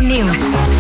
Nieuws.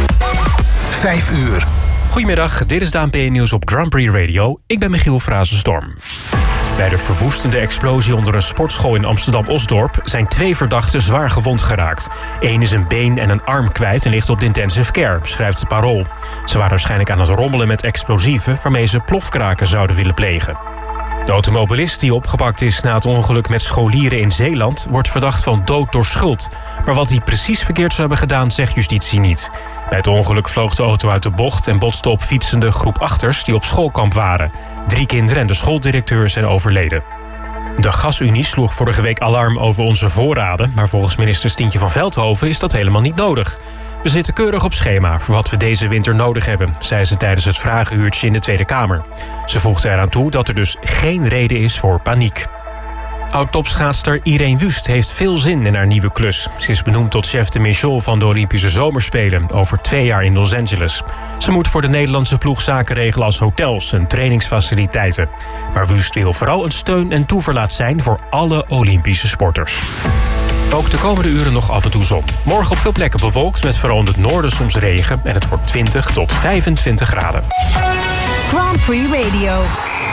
5 uur. Goedemiddag, dit is de ANP-nieuws op Grand Prix Radio. Ik ben Michiel Frazenstorm. Bij de verwoestende explosie onder een sportschool in Amsterdam-Osdorp zijn 2 verdachten zwaar gewond geraakt. Eén is een been en een arm kwijt en ligt op de intensive care, schrijft het Parool. Ze waren waarschijnlijk aan het rommelen met explosieven waarmee ze plofkraken zouden willen plegen. De automobilist die opgepakt is na het ongeluk met scholieren in Zeeland wordt verdacht van dood door schuld. Maar wat hij precies verkeerd zou hebben gedaan, zegt justitie niet. Bij het ongeluk vloog de auto uit de bocht en botste op fietsende groep achters die op schoolkamp waren. 3 kinderen en de schooldirecteur zijn overleden. De Gasunie sloeg vorige week alarm over onze voorraden, maar volgens minister Stientje van Veldhoven is dat helemaal niet nodig. We zitten keurig op schema voor wat we deze winter nodig hebben, zei ze tijdens het vragenuurtje in de Tweede Kamer. Ze voegde eraan toe dat er dus geen reden is voor paniek. Oud-topschaatster Irene Wust heeft veel zin in haar nieuwe klus. Ze is benoemd tot chef de mission van de Olympische Zomerspelen over 2 jaar in Los Angeles. Ze moet voor de Nederlandse ploeg zaken regelen als hotels en trainingsfaciliteiten. Maar Wust wil vooral een steun en toeverlaat zijn voor alle Olympische sporters. Ook de komende uren nog af en toe zon. Morgen op veel plekken bewolkt met vooral in het noorden soms regen en het wordt 20 tot 25 graden. Grand Prix Radio.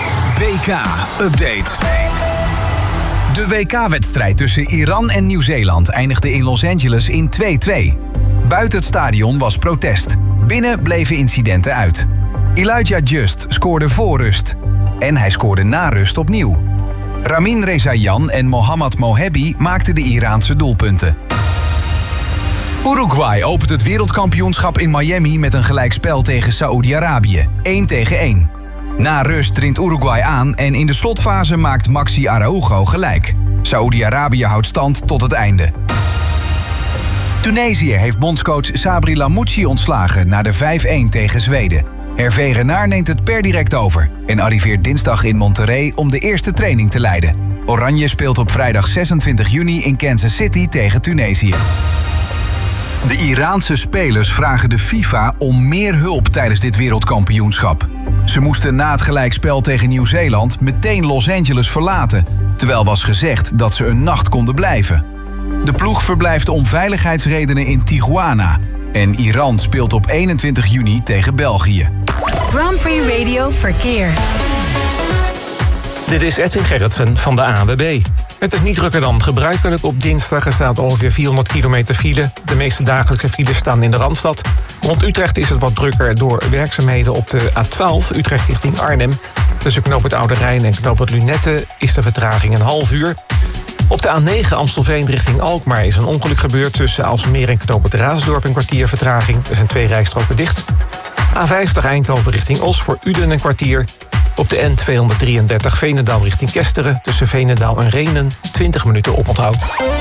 WK-update. De WK-wedstrijd tussen Iran en Nieuw-Zeeland eindigde in Los Angeles in 2-2. Buiten het stadion was protest. Binnen bleven incidenten uit. Elijah Just scoorde voor rust. En hij scoorde na rust opnieuw. Ramin Rezaian en Mohammad Mohebi maakten de Iraanse doelpunten. Uruguay opent het wereldkampioenschap in Miami met een gelijkspel tegen Saoedi-Arabië. 1-1. Na rust dringt Uruguay aan en in de slotfase maakt Maxi Araujo gelijk. Saoedi-Arabië houdt stand tot het einde. Tunesië heeft bondscoach Sabri Lamouchi ontslagen na de 5-1 tegen Zweden. Hervé Renard neemt het per direct over en arriveert dinsdag in Monterrey om de eerste training te leiden. Oranje speelt op vrijdag 26 juni in Kansas City tegen Tunesië. De Iraanse spelers vragen de FIFA om meer hulp tijdens dit wereldkampioenschap. Ze moesten na het gelijkspel tegen Nieuw-Zeeland meteen Los Angeles verlaten, terwijl was gezegd dat ze een nacht konden blijven. De ploeg verblijft om veiligheidsredenen in Tijuana en Iran speelt op 21 juni tegen België. Grand Prix Radio Verkeer. Dit is Edwin Gerritsen van de ANWB. Het is niet drukker dan gebruikelijk. Op dinsdag er staat ongeveer 400 kilometer file. De meeste dagelijkse files staan in de Randstad. Rond Utrecht is het wat drukker door werkzaamheden op de A12 Utrecht richting Arnhem. Tussen knoop het Oude Rijn en knoop het Lunette is de vertraging een half uur. Op de A9 Amstelveen richting Alkmaar is een ongeluk gebeurd tussen Aalsmeer en knoop het Raasdorp een kwartier vertraging. Er zijn 2 rijstroken dicht. A50 Eindhoven richting Os voor Uden een kwartier. Op de N233 Veenendaal richting Kesteren tussen Veenendaal en Rhenen 20 minuten oponthoud.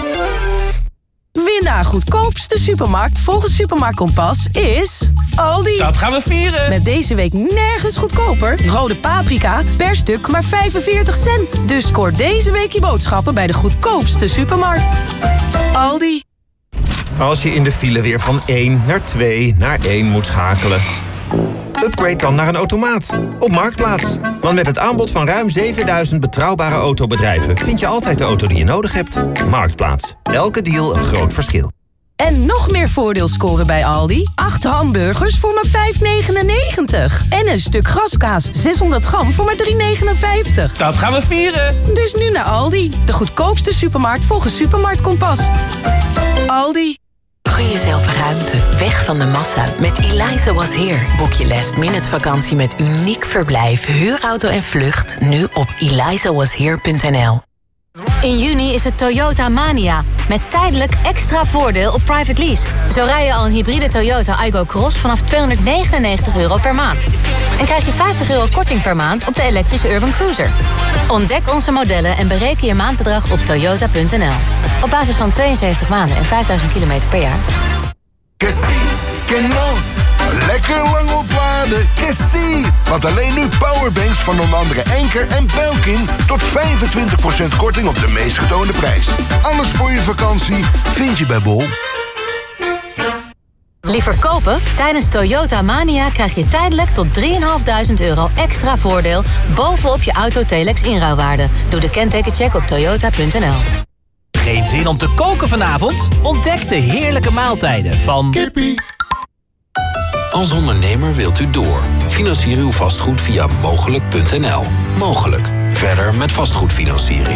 Winnaar goedkoopste supermarkt volgens Supermarkt Kompas is Aldi. Dat gaan we vieren. Met deze week nergens goedkoper. Rode paprika per stuk maar 45 cent. Dus scoor deze week je boodschappen bij de goedkoopste supermarkt. Aldi. Als je in de file weer van 1 naar 2 naar 1 moet schakelen. Upgrade dan naar een automaat op Marktplaats. Want met het aanbod van ruim 7000 betrouwbare autobedrijven vind je altijd de auto die je nodig hebt. Marktplaats. Elke deal een groot verschil. En nog meer voordeel scoren bij Aldi. 8 hamburgers voor maar €5,99. En een stuk graskaas 600 gram voor maar €3,59. Dat gaan we vieren. Dus nu naar Aldi. De goedkoopste supermarkt volgens Supermarkt Kompas. Aldi. Gun jezelf ruimte, weg van de massa. Met Eliza Was Here boek je last-minute vakantie met uniek verblijf, huurauto en vlucht nu op elizawashere.nl. In juni is het Toyota Mania. Met tijdelijk extra voordeel op private lease. Zo rij je al een hybride Toyota Aygo Cross vanaf €299 per maand. En krijg je €50 korting per maand op de elektrische Urban Cruiser. Ontdek onze modellen en bereken je maandbedrag op toyota.nl. Op basis van 72 maanden en 5000 kilometer per jaar. Lekker lang opladen, Kessie. Want alleen nu powerbanks van onder andere Enker en Belkin tot 25% korting op de meest getoonde prijs. Alles voor je vakantie vind je bij Bol. Liever kopen? Tijdens Toyota Mania krijg je tijdelijk tot €3.500 extra voordeel bovenop je auto Telex inruilwaarde. Doe de kentekencheck op toyota.nl. Geen zin om te koken vanavond? Ontdek de heerlijke maaltijden van Kippie. Als ondernemer wilt u door. Financier uw vastgoed via mogelijk.nl. Mogelijk. Verder met vastgoedfinanciering.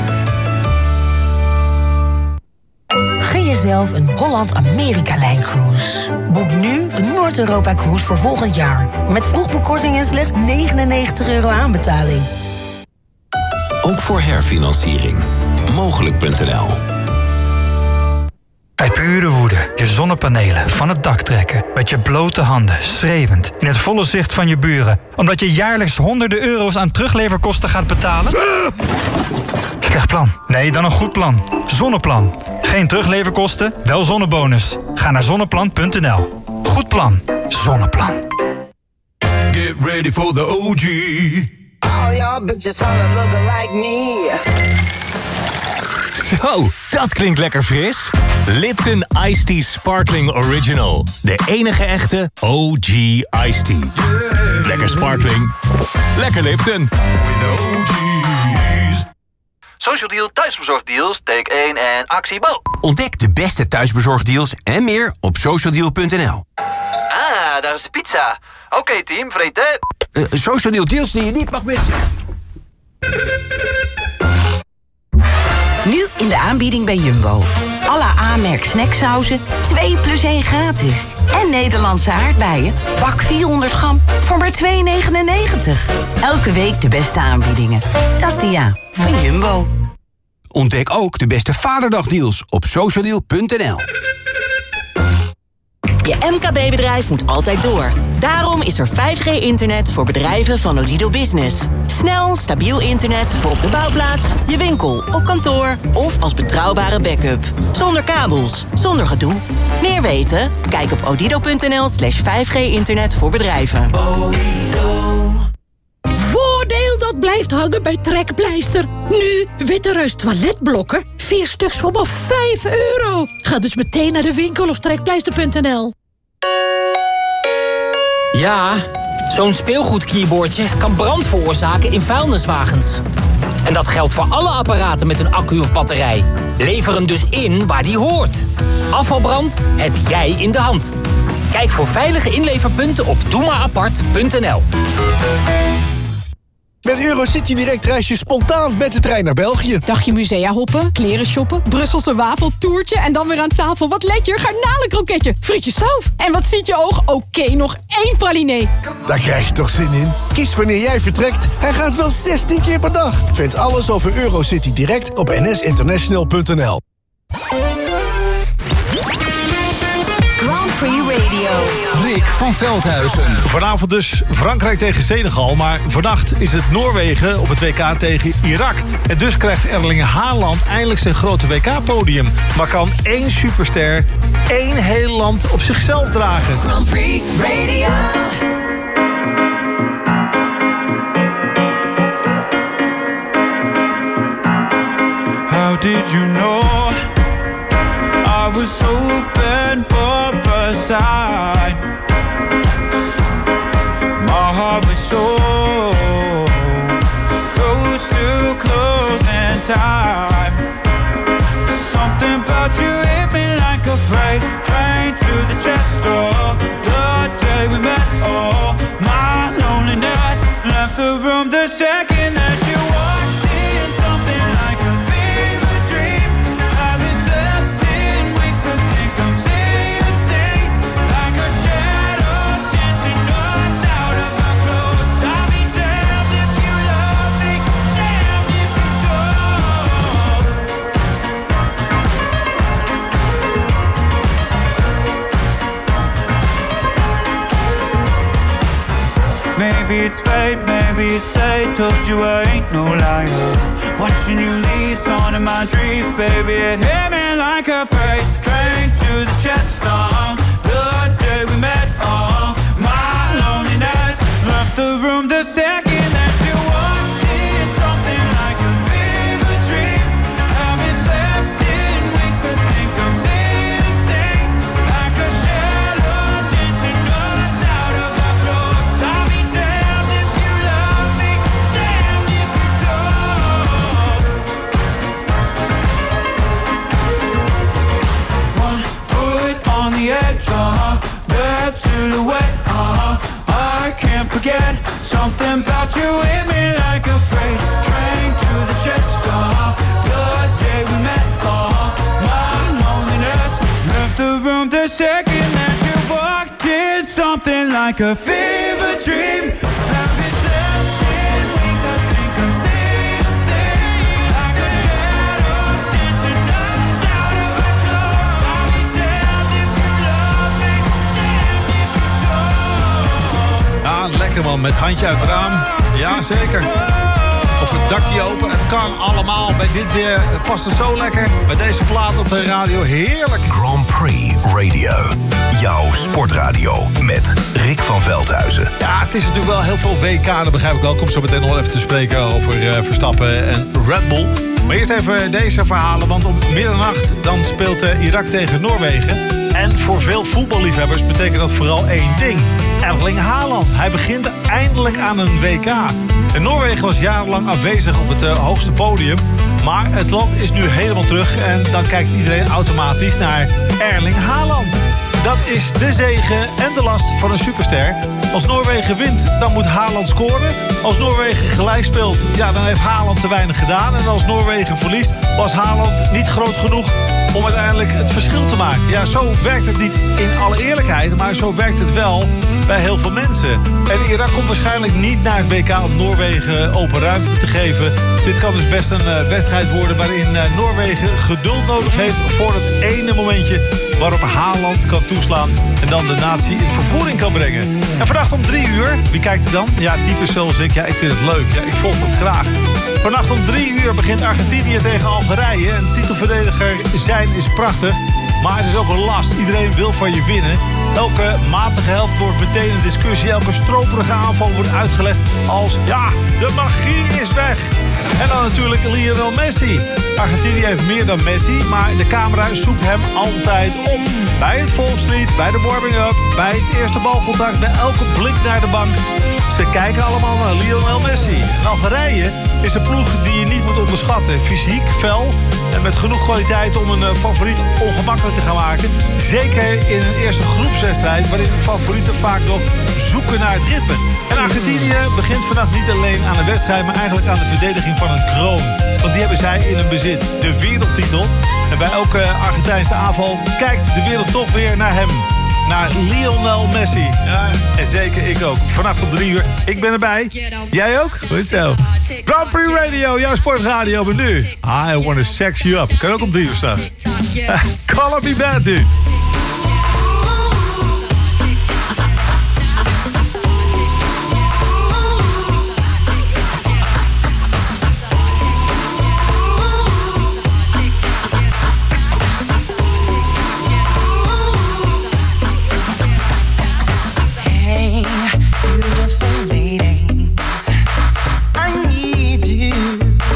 Gun jezelf een Holland-Amerika-lijncruise. Boek nu de Noord-Europa-cruise voor volgend jaar. Met vroegboekkorting en slechts €99 aanbetaling. Ook voor herfinanciering. Mogelijk.nl. Uit pure woede je zonnepanelen van het dak trekken. Met je blote handen, schreeuwend, in het volle zicht van je buren. Omdat je jaarlijks honderden euro's aan terugleverkosten gaat betalen? Slecht plan. Nee, dan een goed plan. Zonneplan. Geen terugleverkosten, wel zonnebonus. Ga naar zonneplan.nl. Goed plan. Zonneplan. Get ready for the OG. All y'all bitches wanna look like me. Zo, dat klinkt lekker fris. Lipton Iced Tea Sparkling Original. De enige echte OG Iced Tea. Lekker sparkling. Lekker Lipton. Social Deal thuisbezorgdeals, take 1 en actie Bo. Ontdek de beste thuisbezorgdeals en meer op socialdeal.nl. Ah, daar is de pizza. Oké, team, vreten. Social Deal deals die je niet mag missen. Nu in de aanbieding bij Jumbo. Alle A-merk snacksauzen, 2 + 1 gratis. En Nederlandse aardbeien, bak 400 gram voor maar €2,99. Elke week de beste aanbiedingen. Dat is de van Jumbo. Ontdek ook de beste Vaderdagdeals op socialdeal.nl. Je MKB-bedrijf moet altijd door. Daarom is er 5G-internet voor bedrijven van Odido Business. Snel, stabiel internet voor op de bouwplaats, je winkel, op kantoor of als betrouwbare backup. Zonder kabels, zonder gedoe. Meer weten? Kijk op odido.nl/5G-internet voor bedrijven. Voordeel dat blijft hangen bij Trekpleister. Nu Witte Reus toiletblokken. 4 stuks voor maar €5. Ga dus meteen naar de winkel of trekpleister.nl. Ja, zo'n speelgoedkeyboardje kan brand veroorzaken in vuilniswagens. En dat geldt voor alle apparaten met een accu of batterij. Lever hem dus in waar die hoort. Afvalbrand heb jij in de hand. Kijk voor veilige inleverpunten op doemaapart.nl. Met Eurocity Direct reis je spontaan met de trein naar België. Dagje musea hoppen, kleren shoppen, Brusselse wafeltoertje en dan weer aan tafel. Wat let je? Garnalenkroketje, frietje stoof. En wat ziet je oog? Oké, nog 1 pralinee. Daar krijg je toch zin in? Kies wanneer jij vertrekt. Hij gaat wel 16 keer per dag. Vind alles over Eurocity Direct op nsinternational.nl. Grand Prix Radio. Rick van Veldhuizen. Vanavond dus Frankrijk tegen Senegal. Maar vannacht is het Noorwegen op het WK tegen Irak. En dus krijgt Erling Haaland eindelijk zijn grote WK-podium. Maar kan 1 superster 1 heel land op zichzelf dragen. Grand Prix Radio. How did you know I was hoping for a sign? My heart was so close to closing time. Something about you hit me like a freight train to the chest door. The day we met, oh, my loneliness left the room the second that you walked in. Something like a fever dream. I've been slept in weeks, I think I'm seeing things like a shadows dancing us out of our clothes. I'll be damned if you love me, damned if you don't. Maybe it's fate, maybe it's fate. Told you I ain't no liar. Watching you leave, on in my dreams, baby. It hit me like a freight train to the chest. The day we met, my loneliness left the room the second that you walked in. Something like a fever dream. Haven't slept in weeks, I think I'm seeing things like a shadow dancing us out of our clothes. I'll be damned if you love me, damned if you don't. One foot on the edge, that silhouette, can't forget. Something about you hit me like a freight train to the chest. The day we met, my loneliness left the room the second that you walked in. Something like a fever dream. Have you slept in wings? I think I'm seeing things like a shadows dancing outside of a clothes. I'll be damned if you love me, damned if you don't. Ja, lekker man, met handje uit het raam. Ja, zeker. Of het dakje open, het kan allemaal. Bij dit weer past het zo lekker. Bij deze plaat op de radio, heerlijk. Grand Prix Radio. Jouw sportradio met Rick van Veldhuizen. Ja, het is natuurlijk wel heel veel WK, dat begrijp ik wel. Ik kom zo meteen nog even te spreken over Verstappen en Red Bull. Maar eerst even deze verhalen, want om middernacht dan speelt Irak tegen Noorwegen. En voor veel voetballiefhebbers betekent dat vooral één ding. Erling Haaland. Hij begint eindelijk aan een WK. En Noorwegen was jarenlang afwezig op het hoogste podium. Maar het land is nu helemaal terug. En dan kijkt iedereen automatisch naar Erling Haaland. Dat is de zegen en de last van een superster. Als Noorwegen wint, dan moet Haaland scoren. Als Noorwegen gelijk speelt, ja, dan heeft Haaland te weinig gedaan. En als Noorwegen verliest, was Haaland niet groot genoeg om uiteindelijk het verschil te maken. Ja, zo werkt het niet in alle eerlijkheid, maar zo werkt het wel bij heel veel mensen. En Irak komt waarschijnlijk niet naar het WK om Noorwegen open ruimte te geven. Dit kan dus best een wedstrijd worden waarin Noorwegen geduld nodig heeft voor het ene momentje waarop Haaland kan toeslaan en dan de natie in vervoering kan brengen. En vannacht om 3 uur, wie kijkt er dan? Ja, types zoals ik. Ja, ik vind het leuk. Ja, ik volg het graag. Vannacht om 3 uur begint Argentinië tegen Algerije. En titelverdediger zijn is prachtig, maar het is ook een last. Iedereen wil van je winnen. Elke matige helft wordt meteen een discussie. Elke stroperige aanval wordt uitgelegd als, ja, de magie is weg. En dan natuurlijk Lionel Messi. Argentinië heeft meer dan Messi, maar de camera zoekt hem altijd op. Bij het volkslied, bij de warming-up, bij het eerste balcontact, bij elke blik naar de bank. Ze kijken allemaal naar Lionel Messi. En Algerije is een ploeg die je niet moet onderschatten. Fysiek, fel en met genoeg kwaliteit om een favoriet ongemakkelijk te gaan maken. Zeker in een eerste groepswedstrijd waarin favorieten vaak nog zoeken naar het ritme. En Argentinië begint vannacht niet alleen aan een wedstrijd, maar eigenlijk aan de verdediging van een kroon. Want die hebben zij in hun bezit, de wereldtitel. En bij elke Argentijnse aanval kijkt de wereld toch weer naar hem. Naar Lionel Messi. Ja, en zeker ik ook. Vannacht om 3 uur. Ik ben erbij. Jij ook? Goed zo. Grand Prix Radio, jouw sportradio. Maar nu, I Wanna Sex You Up. Kan ook om 3 uur staan. Call me bad, dude.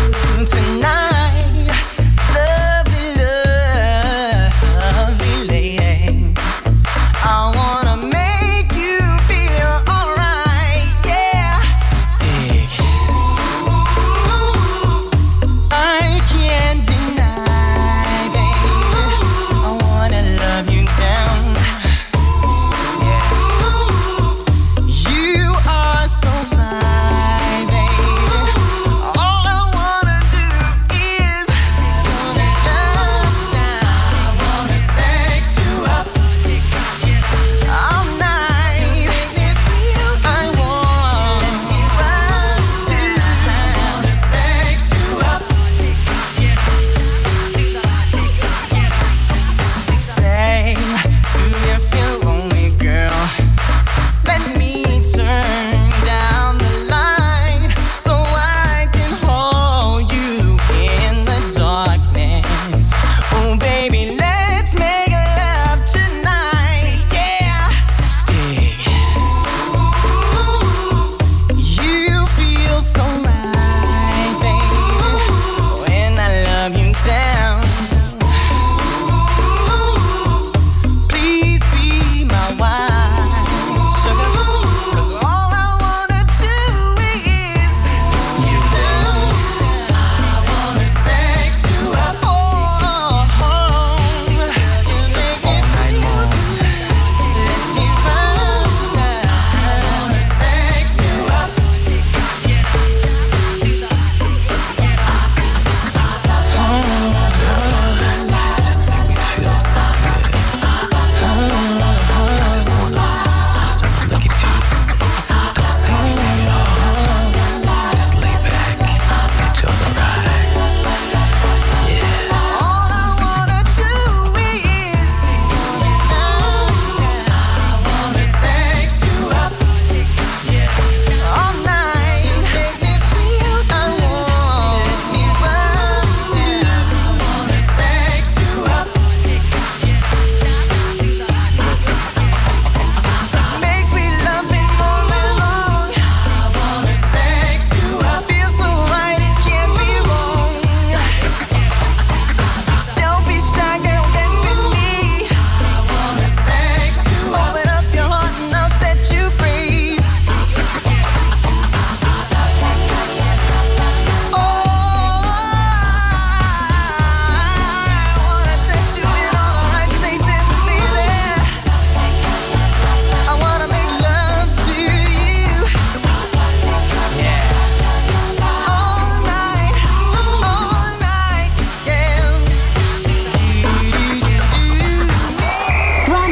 Tonight, lovely, lovely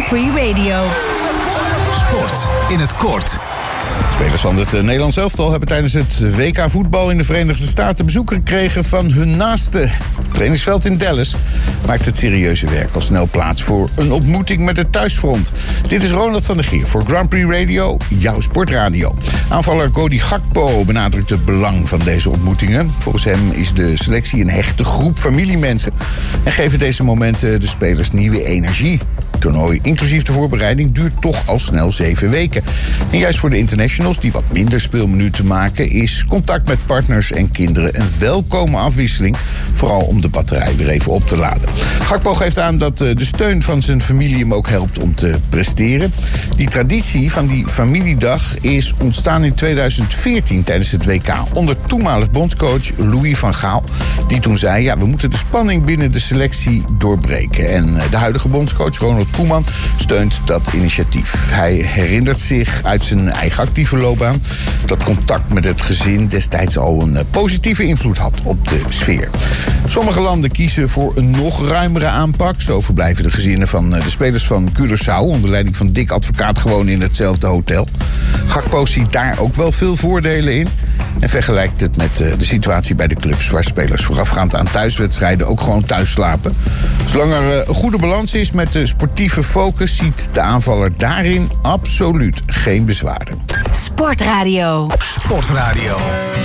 Prix Radio. Sport in het kort. Spelers van het Nederlands elftal hebben tijdens het WK voetbal in de Verenigde Staten bezoek gekregen van hun naaste. Het trainingsveld in Dallas maakt het serieuze werk al snel plaats voor een ontmoeting met het thuisfront. Dit is Ronald van der Gier voor Grand Prix Radio, jouw sportradio. Aanvaller Cody Gakpo benadrukt het belang van deze ontmoetingen. Volgens hem is de selectie een hechte groep familiemensen en geven deze momenten de spelers nieuwe energie. Het toernooi, inclusief de voorbereiding, duurt toch al snel 7 weken. En juist voor de internationals die wat minder speelminuten maken, is contact met partners en kinderen een welkome afwisseling. Vooral om de batterij weer even op te laden. Gakpo geeft aan dat de steun van zijn familie hem ook helpt om te presteren. Die traditie van die familiedag is ontstaan in 2014 tijdens het WK. Onder toenmalig bondscoach Louis van Gaal. Die toen zei, ja, we moeten de spanning binnen de selectie doorbreken. En de huidige bondscoach Ronald Koeman steunt dat initiatief. Hij herinnert zich uit zijn eigen actieve loopbaan dat contact met het gezin destijds al een positieve invloed had op de sfeer. Sommige landen kiezen voor een nog ruimere aanpak. Zo verblijven de gezinnen van de spelers van Curaçao onder leiding van Dick Advocaat gewoon in hetzelfde hotel. Gakpo ziet daar ook wel veel voordelen in en vergelijkt het met de situatie bij de clubs waar spelers voorafgaand aan thuiswedstrijden ook gewoon thuis slapen. Zolang er een goede balans is met de sportieve focus, ziet de aanvaller daarin absoluut geen bezwaren. Sportradio. Sportradio.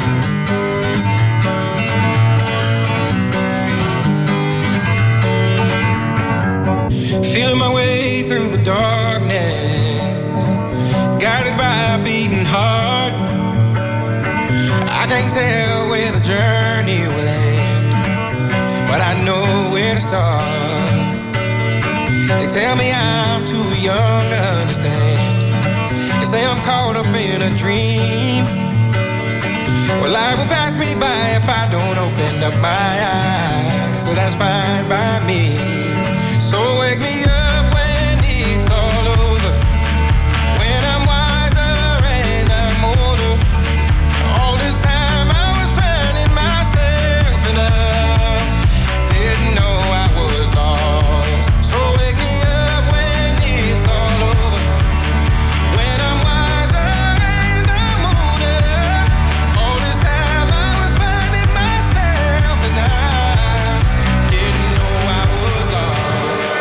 Feeling my way through the darkness, guided by a beating heart. I can't tell where the journey will end, but I know where to start. They tell me I'm too young to understand. They say I'm caught up in a dream. Well, life will pass me by if I don't open up my eyes. So that's fine by me. So wake me up when it's all over, when I'm wiser and I'm older. All this time I was finding myself and I didn't know I was lost. So wake me up when it's all over, when I'm wiser and I'm older. All this time I was finding myself and I didn't know I was lost.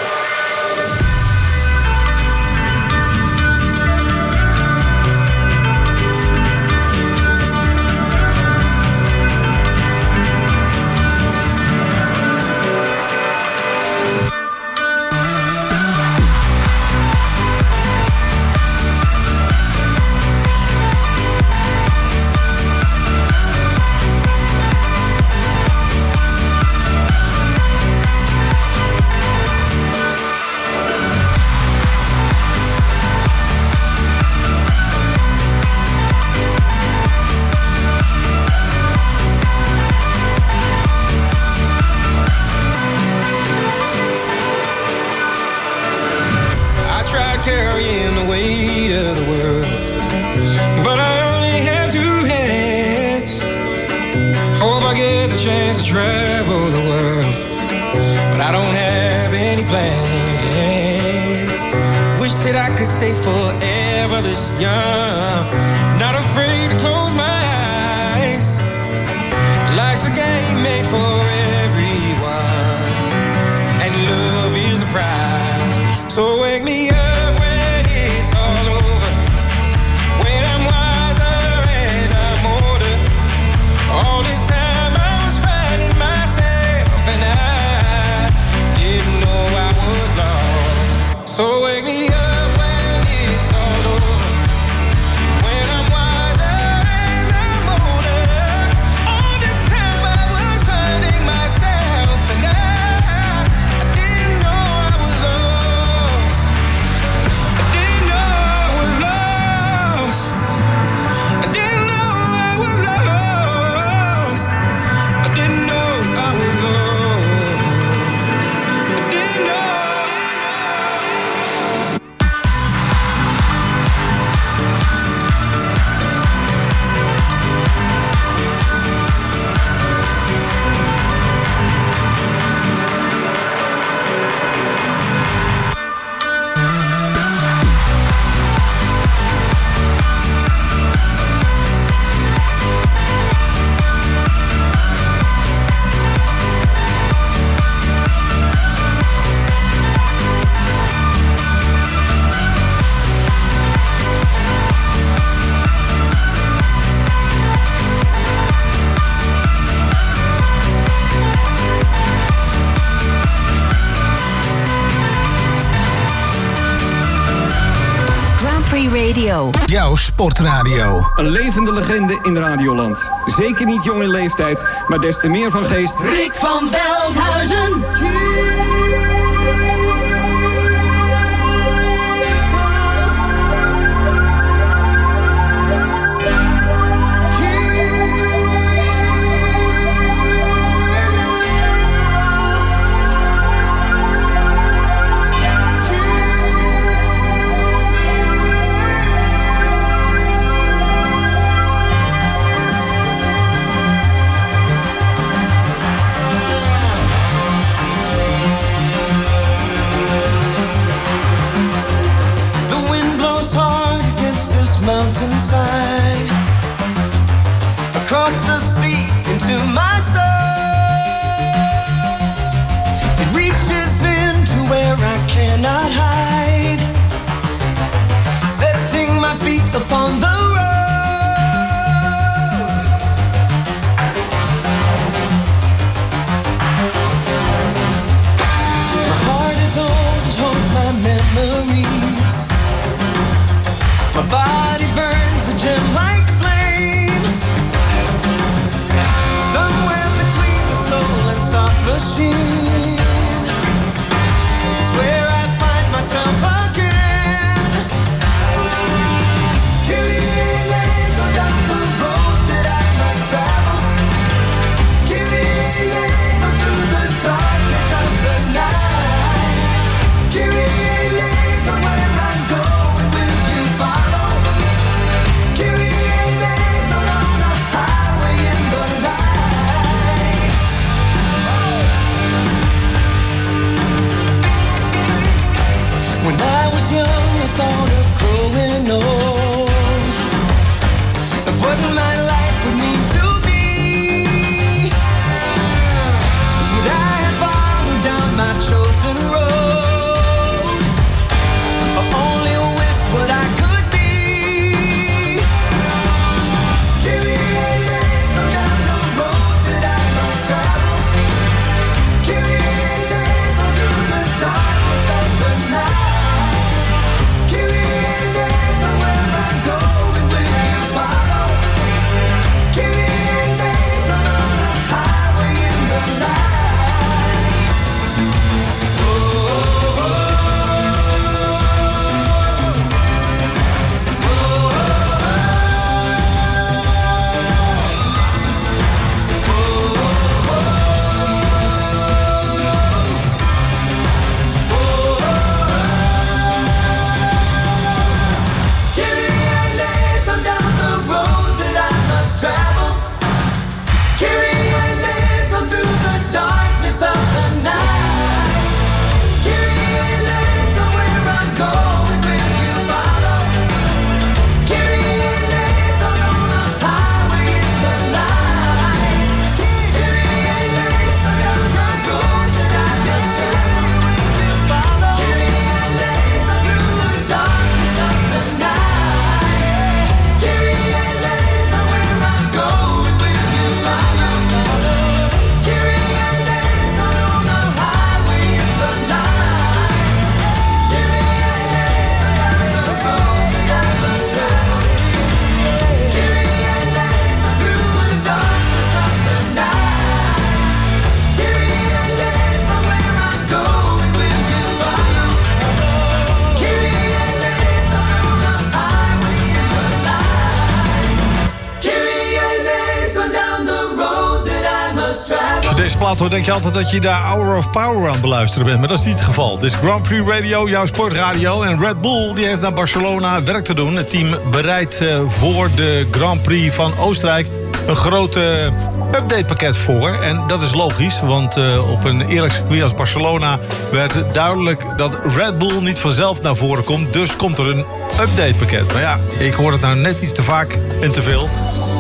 Carrying the weight of the world, but I only have 2 hands. Hope I get the chance to travel the world, but I don't have any plans. Wish that I could stay forever this young, not afraid to close my eyes. Life's a game made for everyone, and love is the prize. So wake me up when it's all over, when I'm wiser and I'm older. All this time I was finding myself and I didn't know I was lost. So wake me up when it's all over, when I'm wiser and I'm older. All this time I was finding Free Radio. Jouw sportradio. Een levende legende in Radioland. Zeker niet jong in leeftijd, maar des te meer van geest. Rick van Veldhuizen. Mountainside, across the sea into my soul. It reaches into where I cannot hide, setting my feet upon the road. My heart is old, it holds my memories. My body burns a gem like flame, somewhere between the soul and soft machine. It's where I find myself again. Kyrie eleison down the road that I must travel. Kyrie eleison through the darkness of the night. Kyrie eleison where I'm going, will you follow? When I was young, I thought of growing old, of what my life would mean to me. But I had followed down my chosen road, I only wished what I could be. Kyrie eleison down the road that I must travel. Kyrie eleison through the darkness of the night. Deze plaat hoor, denk je altijd dat je daar Hour of Power aan het beluisteren bent. Maar dat is niet het geval. Dit is Grand Prix Radio, jouw sportradio. En Red Bull die heeft naar Barcelona werk te doen. Het team bereidt voor de Grand Prix van Oostenrijk een grote updatepakket voor. En dat is logisch, want op een eerlijk circuit als Barcelona werd duidelijk dat Red Bull niet vanzelf naar voren komt. Dus komt er een updatepakket. Maar ja, ik hoor het nou net iets te vaak en te veel.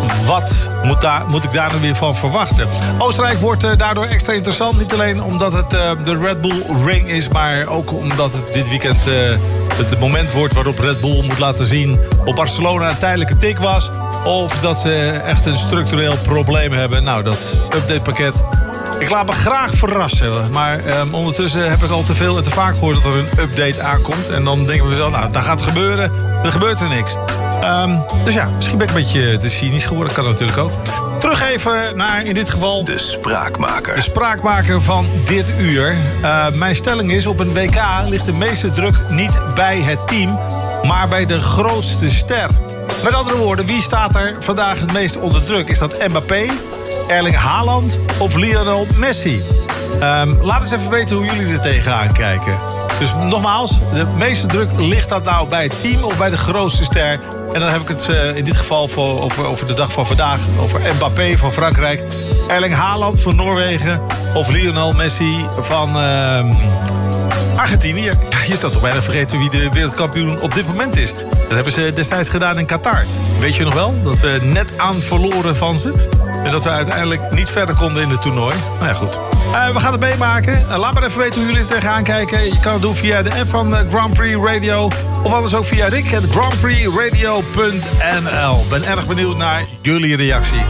Wat moet ik daar nu weer van verwachten? Oostenrijk wordt daardoor extra interessant. Niet alleen omdat het de Red Bull Ring is, maar ook omdat het dit weekend het moment wordt waarop Red Bull moet laten zien of Barcelona een tijdelijke tik was of dat ze echt een structureel probleem hebben. Nou, dat updatepakket, ik laat me graag verrassen. Maar ondertussen heb ik al te veel en te vaak gehoord dat er een update aankomt. En dan denken we zo, nou, dat gaat gebeuren. Dan gebeurt er niks. Dus ja, misschien ben ik een beetje te cynisch geworden. Kan natuurlijk ook. Terug even naar, in dit geval... De spraakmaker. De spraakmaker van dit uur. Mijn stelling is, op een WK ligt de meeste druk niet bij het team, maar bij de grootste ster. Met andere woorden, wie staat er vandaag het meest onder druk? Is dat Mbappé, Erling Haaland of Lionel Messi? Laat eens even weten hoe jullie er tegenaan kijken. Dus nogmaals, de meeste druk, ligt dat nou bij het team of bij de grootste ster? En dan heb ik het in dit geval over de dag van vandaag, over Mbappé van Frankrijk, Erling Haaland van Noorwegen of Lionel Messi van Argentinië. Ja, je staat toch bijna vergeten wie de wereldkampioen op dit moment is. Dat hebben ze destijds gedaan in Qatar. Weet je nog wel? Dat we net aan verloren van ze. En dat we uiteindelijk niet verder konden in het toernooi. Nou ja, goed. We gaan het meemaken. Laat maar even weten hoe jullie er tegenaan kijken. Je kan het doen via de app van Grand Prix Radio. Of anders ook via Grandprixradio.nl. Ben erg benieuwd naar jullie reactie.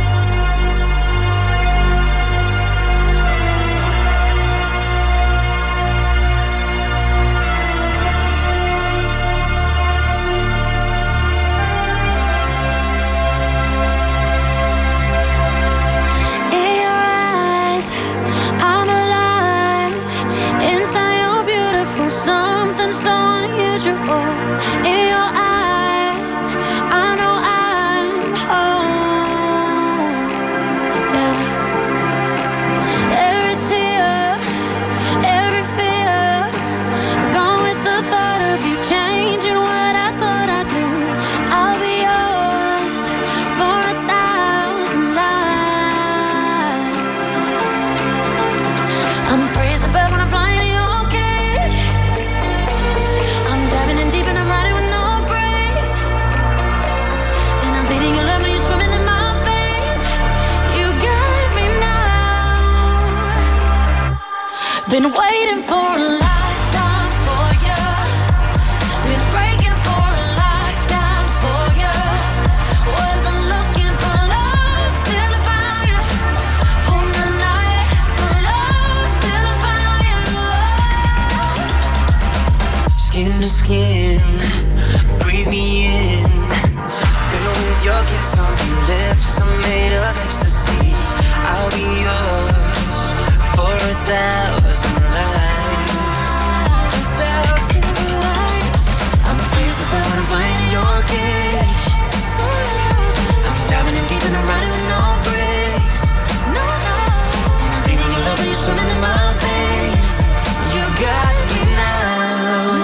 In your eyes, I know I'm home. Been waiting for a lifetime for you. Been breaking for a lifetime for you. Wasn't looking for love till I found you. On the night for love till I found you. Skin to skin, breathe me in. Fill with your kiss on your lips. I'm made of ecstasy. I'll be yours for 1,000 lives. 1,000 lives. I'm invisible when I'm finding your cage. I'm diving in deep and I'm riding with no brakes. No, no. I'm feeling your love when you're swimming in my veins. You got me now.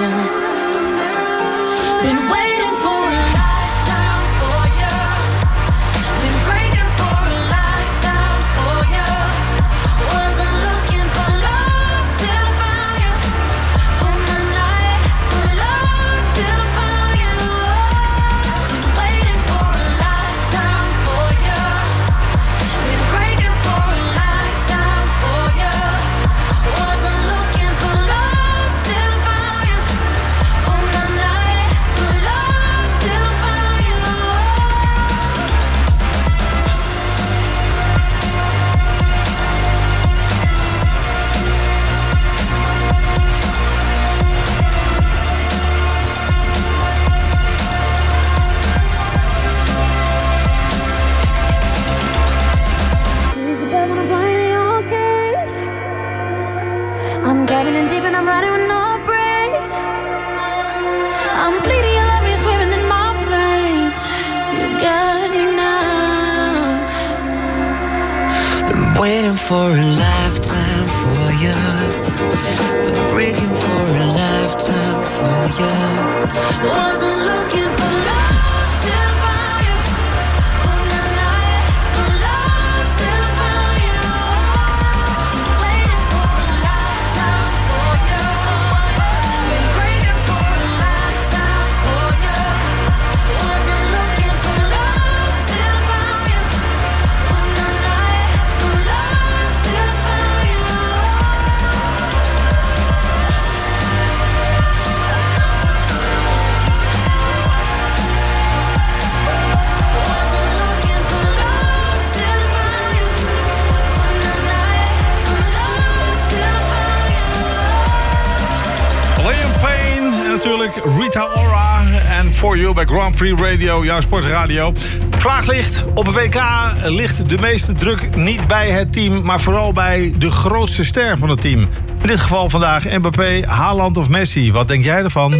Been waiting for a lifetime for you. Been breaking for a lifetime for you. Wasn't looking for love till I found you. On the night for love till I found you. Been waiting for a lifetime for you. Been breaking for a lifetime for you. Wasn't looking for love till I found you. On the night for love till I found you. I'm diving in deep and I'm riding with no brakes. I'm bleeding, you love me, swimming in my veins. You got me now. Been waiting for a lifetime for you. Been breaking for a lifetime for you. Wasn't looking for love till I found you. On the night for love till I found you. Waiting for a lifetime for you. Been breaking for a lifetime for you. Wasn't looking for love till I found you. On the night for love till I found you. natuurlijk. Rita Ora en For You bij Grand Prix Radio, jouw sportradio. Vraag op een WK ligt de meeste druk niet bij het team, maar vooral bij de grootste ster van het team. In dit geval vandaag Mbappé, Haaland of Messi. Wat denk jij ervan?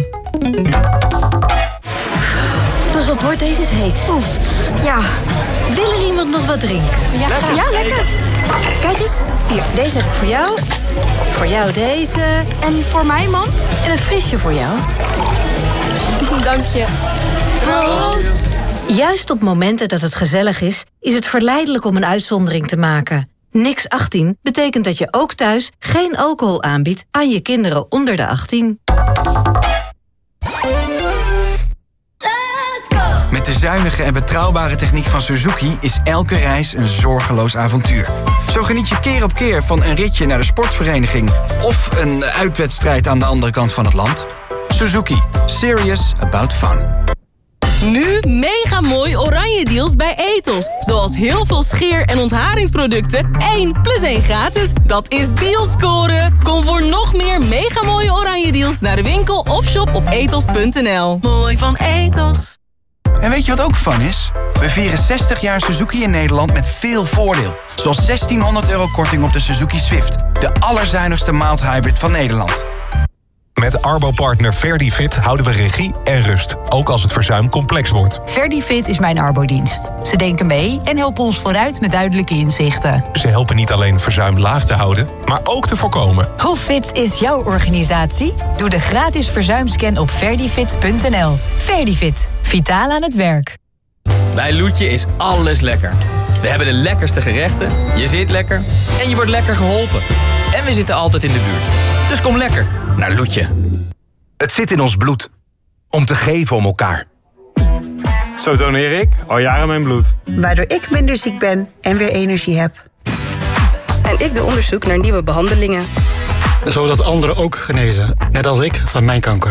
Pas op hoor, deze is heet. Oeh. Ja. Wil er iemand nog wat drinken? Ja, lekker. Kijk eens. Hier, deze heb ik voor jou. Voor jou deze. En voor mij, man? En een frisje voor jou. Dank je. Proost. Juist op momenten dat het gezellig is het verleidelijk om een uitzondering te maken. Niks 18 betekent dat je ook thuis geen alcohol aanbiedt aan je kinderen onder de 18. Met de zuinige en betrouwbare techniek van Suzuki is elke reis een zorgeloos avontuur. Zo geniet je keer op keer van een ritje naar de sportvereniging of een uitwedstrijd aan de andere kant van het land. Suzuki. Serious about fun. Nu mega mooi oranje deals bij Ethos. Zoals heel veel scheer- en ontharingsproducten. 1 + 1 gratis. Dat is deals scoren. Kom voor nog meer mega mooie oranje deals naar de winkel of shop op ethos.nl. Mooi van Ethos. En weet je wat ook fun is? We vieren 60 jaar Suzuki in Nederland met veel voordeel. Zoals €1.600 korting op de Suzuki Swift. De allerzuinigste mild hybrid van Nederland. Met Arbo-partner Verdifit houden we regie en rust. Ook als het verzuim complex wordt. Verdifit is mijn Arbodienst. Ze denken mee en helpen ons vooruit met duidelijke inzichten. Ze helpen niet alleen verzuim laag te houden, maar ook te voorkomen. Hoe fit is jouw organisatie? Doe de gratis verzuimscan op verdifit.nl. Verdifit. Vitaal aan het werk. Bij Loetje is alles lekker. We hebben de lekkerste gerechten, je zit lekker en je wordt lekker geholpen. En we zitten altijd in de buurt. Dus kom lekker naar Loetje. Het zit in ons bloed. Om te geven om elkaar. Zo doneer ik al jaren mijn bloed. Waardoor ik minder ziek ben en weer energie heb. En ik doe onderzoek naar nieuwe behandelingen. Zodat anderen ook genezen, net als ik van mijn kanker.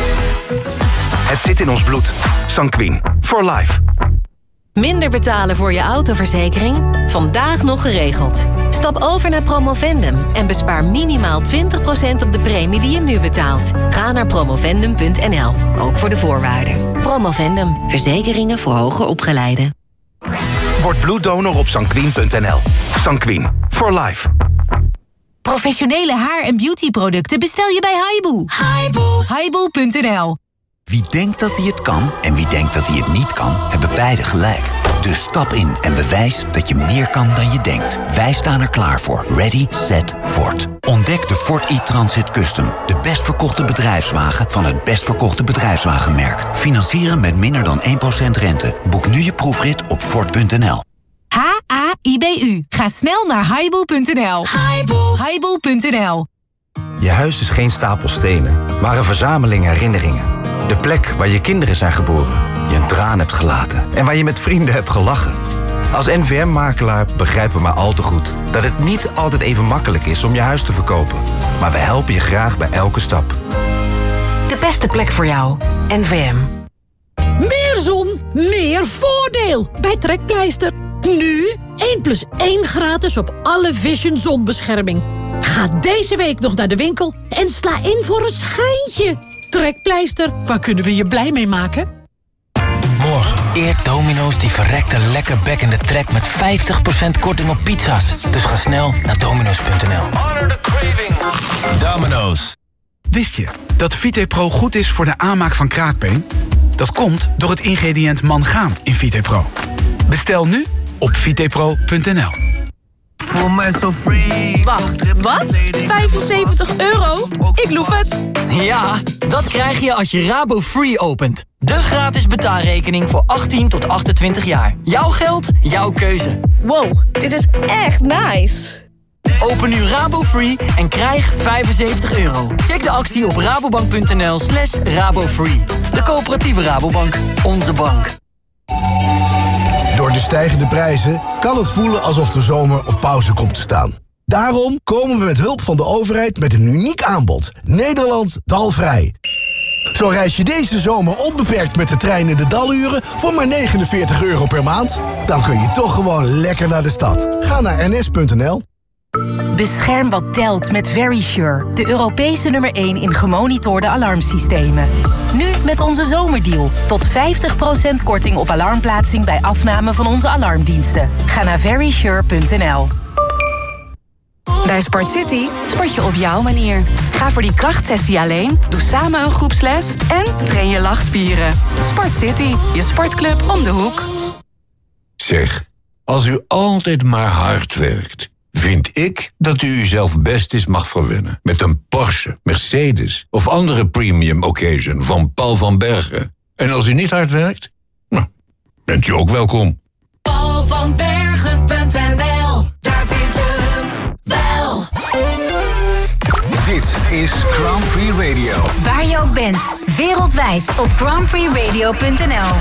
Het zit in ons bloed. Sanquin. For life. Minder betalen voor je autoverzekering? Vandaag nog geregeld. Stap over naar Promovendum en bespaar minimaal 20% op de premie die je nu betaalt. Ga naar promovendum.nl, ook voor de voorwaarden. Promovendum, verzekeringen voor hoger opgeleiden. Word bloeddonor op sanquin.nl. Sanquin. For life. Professionele haar- en beautyproducten bestel je bij Haibu. Haibu.nl. Wie denkt dat hij het kan en wie denkt dat hij het niet kan, hebben beide gelijk. Dus stap in en bewijs dat je meer kan dan je denkt. Wij staan er klaar voor. Ready, set, Ford. Ontdek de Ford e-Transit Custom. De best verkochte bedrijfswagen van het best verkochte bedrijfswagenmerk. Financieren met minder dan 1% rente. Boek nu je proefrit op Ford.nl. H-A-I-B-U. Ga snel naar haibu.nl. Haibu.nl. Je huis is geen stapel stenen, maar een verzameling herinneringen. De plek waar je kinderen zijn geboren, je een traan hebt gelaten en waar je met vrienden hebt gelachen. Als NVM-makelaar begrijpen we maar al te goed dat het niet altijd even makkelijk is om je huis te verkopen. Maar we helpen je graag bij elke stap. De beste plek voor jou. NVM. Meer zon, meer voordeel bij Trekpleister. Nu 1 + 1 gratis op alle Vision zonbescherming. Ga deze week nog naar de winkel en sla in voor een schijntje. Trekpleister, waar kunnen we je blij mee maken? Morgen eert Domino's die verrekte lekker bekkende trek met 50% korting op pizza's. Dus ga snel naar domino's.nl. Domino's. Wist je dat VitePro goed is voor de aanmaak van kraakbeen? Dat komt door het ingrediënt mangaan in VitePro. Bestel nu op vitepro.nl. Voel mij zo free. Wacht, wat? €75? Ik loef het. Ja, dat krijg je als je Rabo Free opent. De gratis betaalrekening voor 18 tot 28 jaar. Jouw geld, jouw keuze. Wow, dit is echt nice. Open nu Rabo Free en krijg €75. Check de actie op rabobank.nl/rabofree. De coöperatieve Rabobank. Onze bank. Door de stijgende prijzen kan het voelen alsof de zomer op pauze komt te staan. Daarom komen we met hulp van de overheid met een uniek aanbod. Nederland dalvrij. Zo reis je deze zomer onbeperkt met de trein in de daluren voor maar €49 per maand. Dan kun je toch gewoon lekker naar de stad. Ga naar ns.nl. Bescherm wat telt met Verisure, de Europese nummer 1 in gemonitorde alarmsystemen. Nu met onze zomerdeal. Tot 50% korting op alarmplaatsing bij afname van onze alarmdiensten. Ga naar verisure.nl. Bij Sport City sport je op jouw manier. Ga voor die krachtsessie alleen, doe samen een groepsles en train je lachspieren. Sport City, je sportclub om de hoek. Zeg, als u altijd maar hard werkt, vind ik dat u uzelf best eens mag verwennen met een Porsche, Mercedes of andere premium occasion van Paul van Bergen. En als u niet hard werkt, nou, bent u ook welkom. paulvanbergen.nl, daar vind je hem wel. Dit is Grand Prix Radio. Waar je ook bent, wereldwijd op grandprixradio.nl.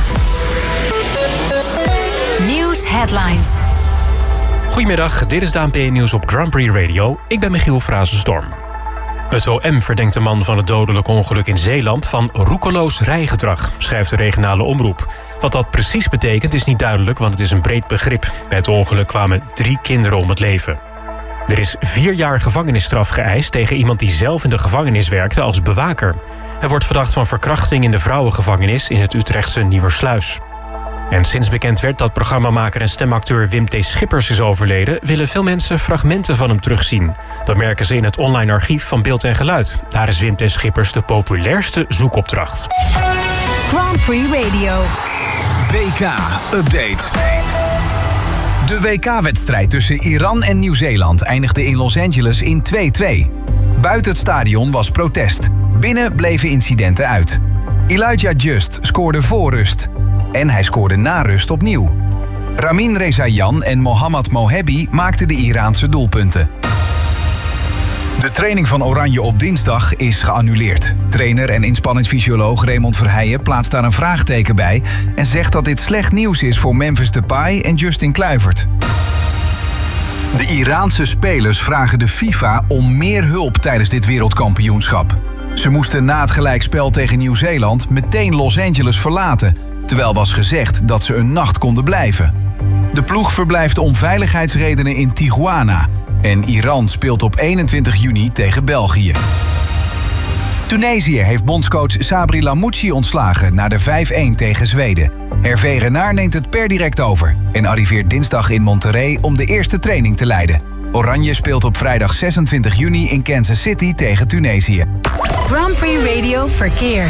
Nieuws headlines. Goedemiddag, dit is de ANP-nieuws op Grand Prix Radio. Ik ben Michiel Frazenstorm. Het OM verdenkt de man van het dodelijk ongeluk in Zeeland van roekeloos rijgedrag, schrijft de regionale omroep. Wat dat precies betekent is niet duidelijk, want het is een breed begrip. Bij het ongeluk kwamen 3 kinderen om het leven. Er is 4 jaar gevangenisstraf geëist tegen iemand die zelf in de gevangenis werkte als bewaker. Hij wordt verdacht van verkrachting in de vrouwengevangenis in het Utrechtse Nieuwersluis. En sinds bekend werd dat programmamaker en stemacteur Wim T. Schippers is overleden, willen veel mensen fragmenten van hem terugzien. Dat merken ze in het online archief van Beeld en Geluid. Daar is Wim T. Schippers de populairste zoekopdracht. Grand Prix Radio. WK-update. De WK-wedstrijd tussen Iran en Nieuw-Zeeland eindigde in Los Angeles in 2-2. Buiten het stadion was protest. Binnen bleven incidenten uit. Elijah Just scoorde voor rust. En hij scoorde na rust opnieuw. Ramin Rezaian en Mohammad Mohebi maakten de Iraanse doelpunten. De training van Oranje op dinsdag is geannuleerd. Trainer en inspanningsfysioloog Raymond Verheijen plaatst daar een vraagteken bij en zegt dat dit slecht nieuws is voor Memphis Depay en Justin Kluivert. De Iraanse spelers vragen de FIFA om meer hulp tijdens dit wereldkampioenschap. Ze moesten na het gelijkspel tegen Nieuw-Zeeland meteen Los Angeles verlaten, terwijl was gezegd dat ze een nacht konden blijven. De ploeg verblijft om veiligheidsredenen in Tijuana en Iran speelt op 21 juni tegen België. Tunesië heeft bondscoach Sabri Lamouchi ontslagen na de 5-1 tegen Zweden. Hervé Renard neemt het per direct over en arriveert dinsdag in Monterrey om de eerste training te leiden. Oranje speelt op vrijdag 26 juni in Kansas City tegen Tunesië. Grand Prix Radio Verkeer.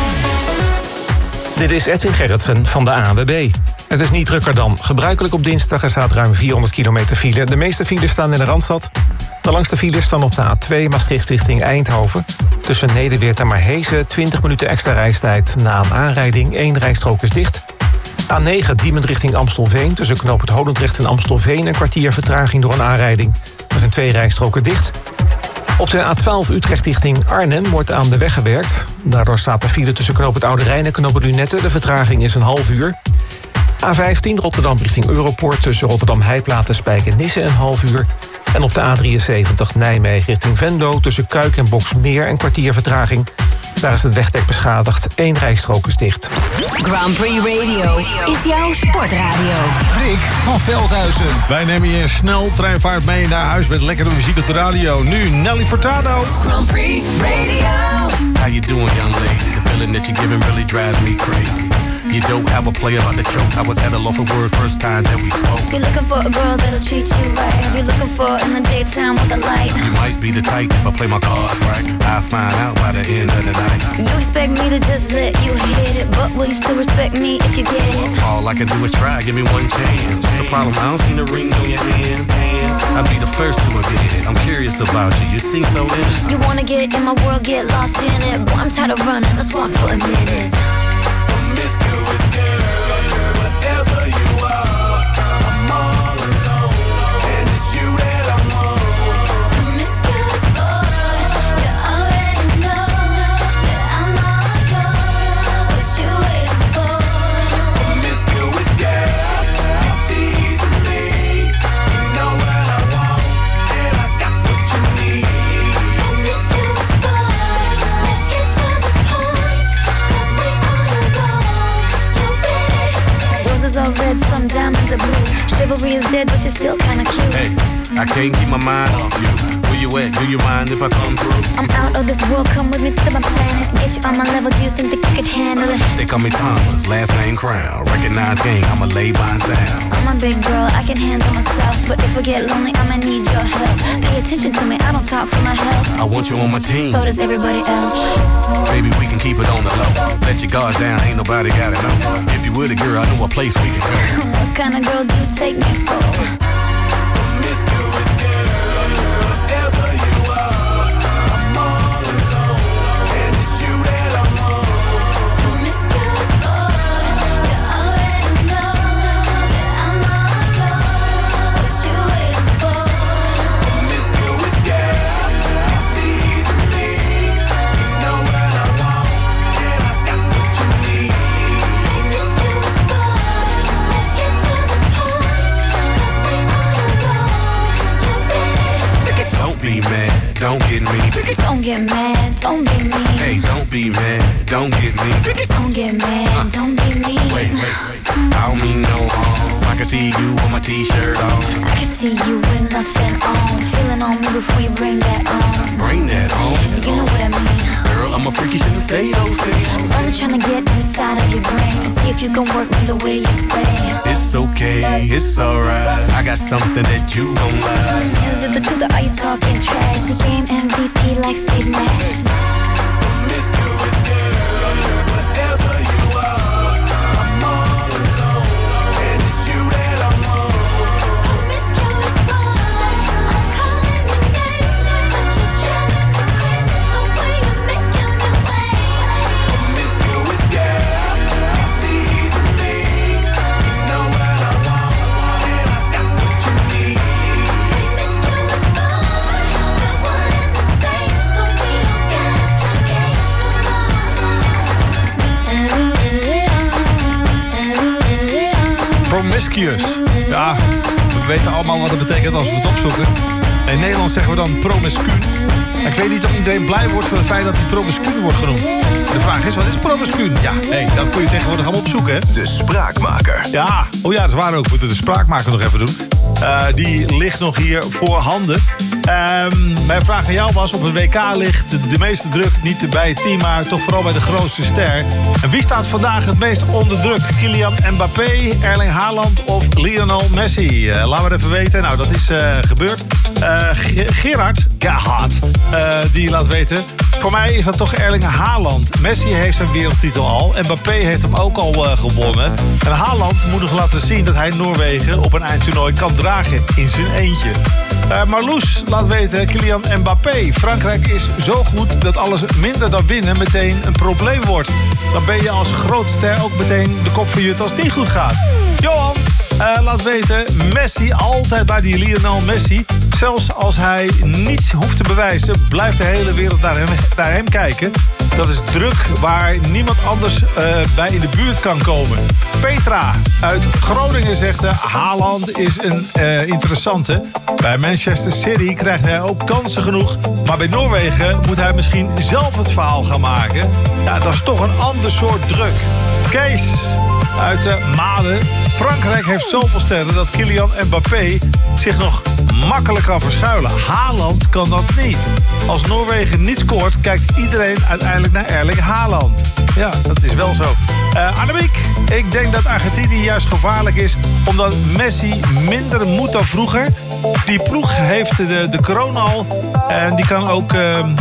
Dit is Edwin Gerritsen van de ANWB. Het is niet drukker dan gebruikelijk op dinsdag. Er staat ruim 400 kilometer file. De meeste files staan in de Randstad. De langste files staan op de A2 Maastricht richting Eindhoven. Tussen Nederweert en Maarhezen 20 minuten extra reistijd na een aanrijding. 1 rijstrook is dicht. A9 Diemen richting Amstelveen. Tussen knooppunt Holendrecht en Amstelveen een kwartier vertraging door een aanrijding. Er zijn 2 rijstroken dicht. Op de A12 Utrecht richting Arnhem wordt aan de weg gewerkt. Daardoor staat de file tussen knooppunt Oude Rijn en knooppunt Lunette. De vertraging is een half uur. A15 Rotterdam richting Europoort tussen Rotterdam-Heiplaat en Spijkenisse een half uur. En op de A73 Nijmegen richting Venlo tussen Kuik en Boxmeer een kwartier vertraging. Daar is het wegdek beschadigd. 1 rijstrook is dicht. Grand Prix Radio is jouw sportradio. Rick van Veldhuizen. Wij nemen je snel treinvaart mee naar huis met lekkere muziek op de radio. Nu Nelly Furtado. Grand Prix Radio. How you doing, young lady? The feeling that you're giving really drives me crazy. You don't have a player like the choke. I was at a loss for words first time that we spoke. You're looking for a girl that'll treat you right. You're looking for in the daytime with the light. You might be the type if I play my cards right. I'll find out by the end of the night. You expect me to just let you hit it, but will you still respect me if you get it? All I can do is try, give me one chance. What's the problem? I don't see the ring on your hand. I'll be the first to admit it. I'm curious about you. You seem so innocent. You wanna get in my world, get lost in it. Boy, I'm tired of running. Let's walk for a minute. Promiscuous girl, whatever you are, I'm all alone, and it's you that I want. Promiscuous boy, you already know that I'm all yours. What you waiting for? Promiscuous girl, you're teasing me. You know what I want, and I got what you need. Promiscuous boy, let's get to the point, 'cause we all know. Roses are red, some diamonds are blue. Chivalry is dead, but you're still kinda cute. Hey, I can't keep my mind off you. Where you at? Do you mind if I come through? I'm out of this world, come with me to my planet. Get you on my level, do you think that you could handle it? They call me Thomas, last name Crown. Recognize game, I'ma lay binds down. I'm a big girl, I can handle myself. But if I get lonely, I'ma need your help. Pay attention to me, I don't talk for my health. I want you on my team. So does everybody else. Baby, we can keep it on the low. Let your guard down, ain't nobody gotta know. If you were the girl, I know a place we can go. What kind of girl do you take me for? Promiscuous girl, whatever you are, I'm all alone, and it's you that I want. Promiscuous boy, you already know that I'm all yours. What you waiting for? Promiscuous girl, teasing me. You know what I want, and I got what you need. Promiscuous boy, let's get to the point. 'Cause we all alone. You ready? Don't be mad, don't get me. Don't get mad, don't be mean. Hey, don't be mad, don't get me. Don't get mad, don't be mean. Wait, I don't mean no harm. I can see you with my t-shirt on. I can see you with nothing on. Feeling on me before you bring that on. Bring that on. You know what I mean. Girl, I'm a freaky, shouldn't say those things. I'm only trying to get inside of your brain and see if you can work me the way you say. It's okay, it's alright. I got something that you gon' like. Is it the truth or are you talking trash? The game MVP like Steve Nash. Promiscuous girl, whatever you are, I'm all alone, and it's you that I want. Promiscuous boy, I'm calling your name, but you're driving me crazy the way you're making me wait. Promiscuous girl, teasing me. You know what I want, and I got what you need. Promiscuous boy, we're one and the same, so we don't gotta play games Promiscuous. Ja, we weten allemaal wat het betekent als we het opzoeken. In Nederland zeggen we dan promiscuun. Ik weet niet of iedereen blij wordt van het feit dat hij promiscuun wordt genoemd. De vraag is, wat is promiscuun? Ja, dat kun je tegenwoordig allemaal opzoeken, hè? De spraakmaker. Ja, oh ja, dat is waar ook. We moeten de spraakmaker nog even doen. Die ligt nog hier voorhanden. Mijn vraag aan jou was, op een WK ligt de meeste druk niet bij het team, maar toch vooral bij de grootste ster. En wie staat vandaag het meest onder druk? Kylian Mbappé, Erling Haaland of Lionel Messi? Laat maar even weten. Nou, dat is gebeurd. Gerard, die laat weten. Voor mij is dat toch Erling Haaland. Messi heeft zijn wereldtitel al. Mbappé heeft hem ook al gewonnen. En Haaland moet nog laten zien dat hij Noorwegen op een eindtoernooi kan dragen in zijn eentje. Marloes laat weten, Kylian Mbappé. Frankrijk is zo goed dat alles minder dan winnen meteen een probleem wordt. Dan ben je als grootster ook meteen de kop van jut als het niet goed gaat. Johan laat weten, Messi, altijd bij die Lionel Messi. Zelfs als hij niets hoeft te bewijzen, blijft de hele wereld naar hem kijken. Dat is druk waar niemand anders bij in de buurt kan komen. Petra uit Groningen zegt, Haaland is een interessante. Bij Manchester City krijgt hij ook kansen genoeg. Maar bij Noorwegen moet hij misschien zelf het verhaal gaan maken. Ja, dat is toch een ander soort druk. Kees uit Maden. Frankrijk heeft zoveel sterren dat Kylian Mbappé zich nog makkelijk kan verschuilen. Haaland kan dat niet. Als Noorwegen niet scoort, kijkt iedereen uiteindelijk naar Erling Haaland. Ja, dat is wel zo. Annemiek, ik denk dat Argentinië juist gevaarlijk is, omdat Messi minder moet dan vroeger. Die ploeg heeft de kroon al. En die kan ook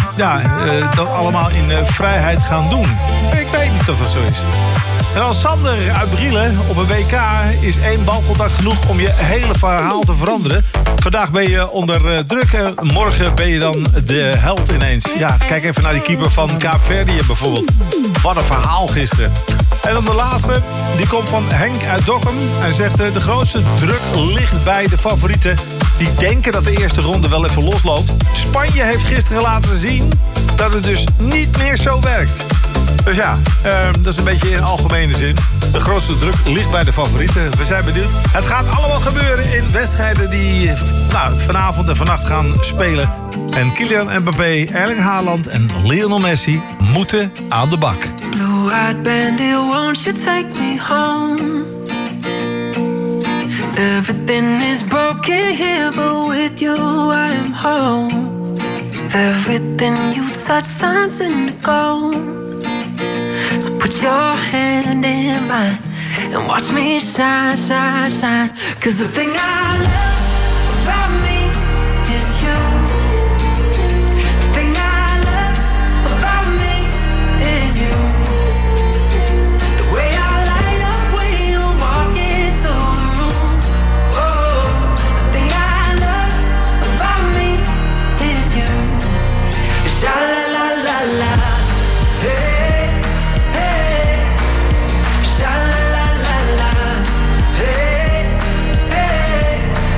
dat allemaal in vrijheid gaan doen. Ik weet niet of dat zo is. En dan Sander uit Brielen. Op een WK is 1 balcontact genoeg om je hele verhaal te veranderen. Vandaag ben je onder druk. Morgen ben je dan de held ineens. Ja, kijk even naar die keeper van Kaapverdië bijvoorbeeld. Wat een verhaal gisteren. En dan de laatste. Die komt van Henk uit Dokkum. Hij zegt, de grootste druk ligt bij de favorieten. Die denken dat de eerste ronde wel even losloopt. Spanje heeft gisteren laten zien dat het dus niet meer zo werkt. Dus ja, dat is een beetje in algemene zin. De grootste druk ligt bij de favorieten. We zijn benieuwd. Het gaat allemaal gebeuren in wedstrijden die vanavond en vannacht gaan spelen. En Kylian Mbappé, Erling Haaland en Lionel Messi moeten aan de bak. Blue-eyed bandit, won't you take me home? Everything is broken here, but with you I am home. Everything you touch turns into gold. So put your hand in mine and watch me shine, shine, shine. 'Cause the thing I love about me is you. The thing I love about me is you. The way I light up when you walk into the room. Oh, the thing I love about me is you. Sha la la la la, hey, hey. Sha la la la la, hey, hey.